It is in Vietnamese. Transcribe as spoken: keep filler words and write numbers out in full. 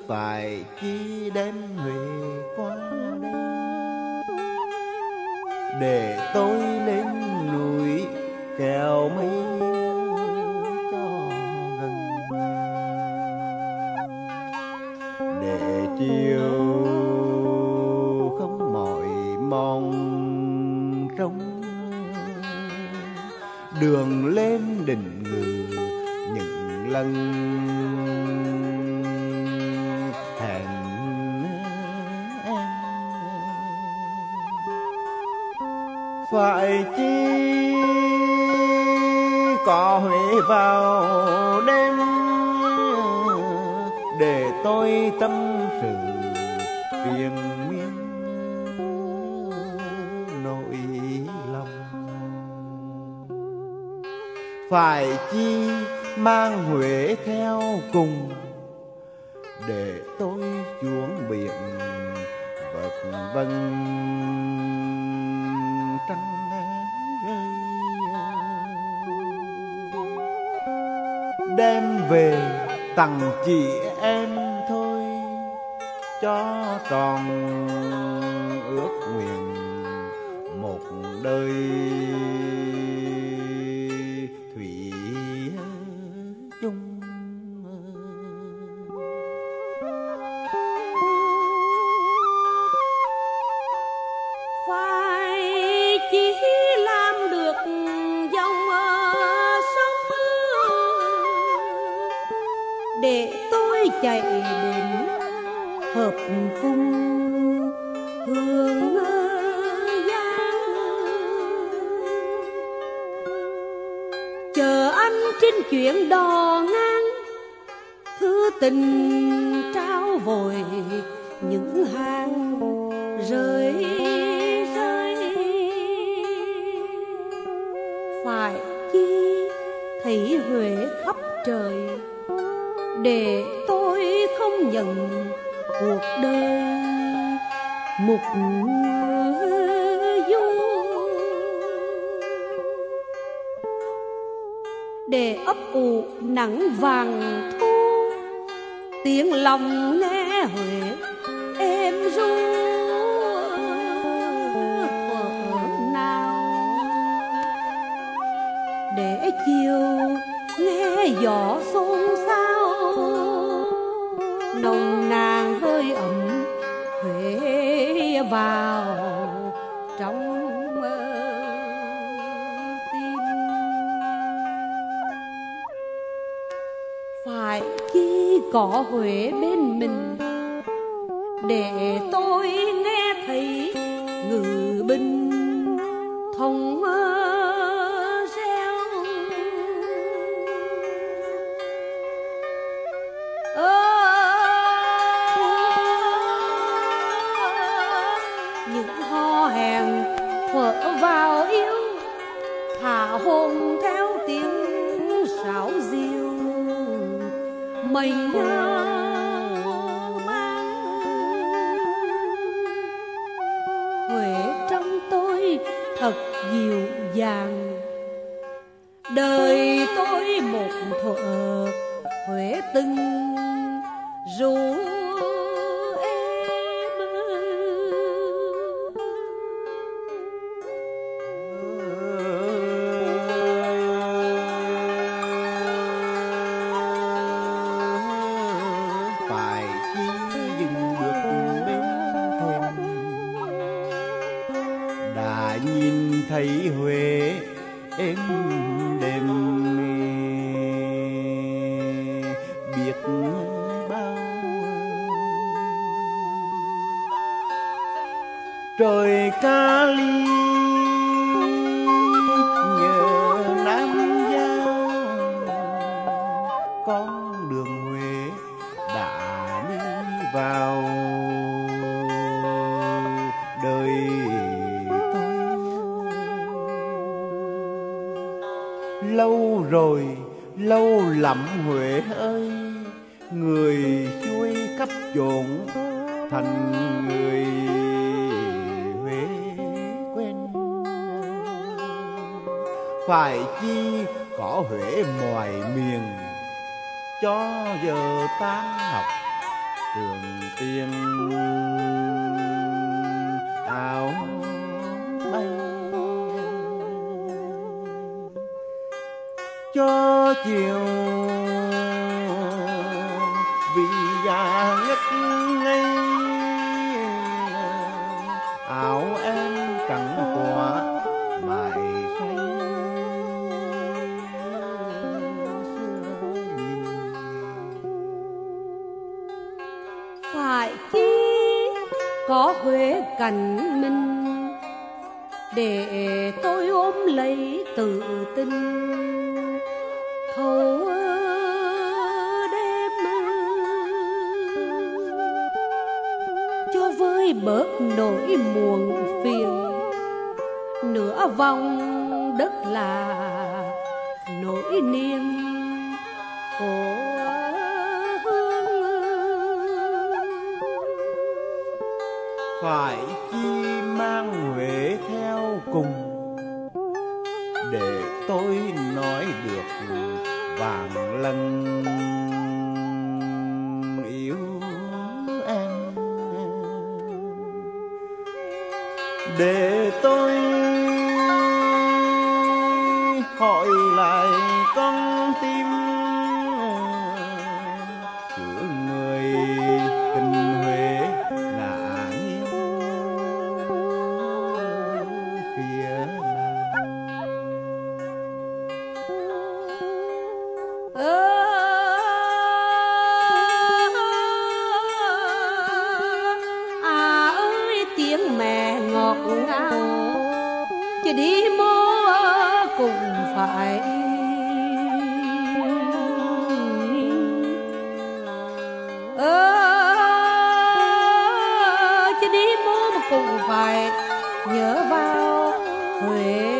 phải chi đem Huế qua đây, để tôi lên núi kéo mây cho gần, để chiều không mỏi mòn trong đường lên đỉnh Ngự những lần hẹn em. Phải chi có Huế vào đêm, để tôi tâm sự triền miên nỗi lòng. Phải chi mang Huế theo cùng, để tôi xuống biển vật vân trăng rơi, đem về tặng chị em thôi, cho tròn ước nguyện một đời thủy chung. Phải chỉ làm được dòng sông, để tôi chạy đến hợp cung hương giang, chờ anh trên chuyện đò ngang, thư tình trao vội những hàng rơi rơi. Phải chi thấy Huế khắp trời, để tôi không nhận cuộc đời mục du, để ấp ủ nắng vàng thu, tiếng lòng nghe Huế êm ru. Thuở nào để chiều nghe gió xôn xao, nồng nàn hơi ấm Huế vào trong tim. Phải chi có Huế bên mình, để tôi nghe thấy ngự binh thông reo. Những hò hẹn thuở vào yêu, thả hồn theo tiếng sáo diều, mình mang Huế trong tôi thật dịu dàng. Đời tôi một thuở Huế từng ru êm. Phải chi dừng bước bên thềm, đã nhìn thấy Huế êm đềm, biết bao trời ca ly nhớ Nam Giao, con đường Huế đã đi vào đời tôi. Lâu rồi, lâu lắm Huế ơi, người xuôi khắp chốn thành người Huế quen. Phải chi có Huế ngoài miền, cho giờ tan học trường tiên áo bay cho chiều vì già ngất ngây áo em trắng quá mãi say phải chi có Huế cạnh mình để tôi ôm lấy tự tin thâu đêm cho vơi bớt nỗi muộn phiền nửa vòng đất là nỗi niềm của phải chi mang Huế theo cùng để tôi nói được vạn lần yêu em để tôi hỏi lại con tim chứa người tình Huế ngả nghiêng phía nào. Ơ à ơi tiếng mẹ ngọt ngào chứ đi mô cũng phải ơ chứ đi mô mà cũng phải nhớ vào Huế.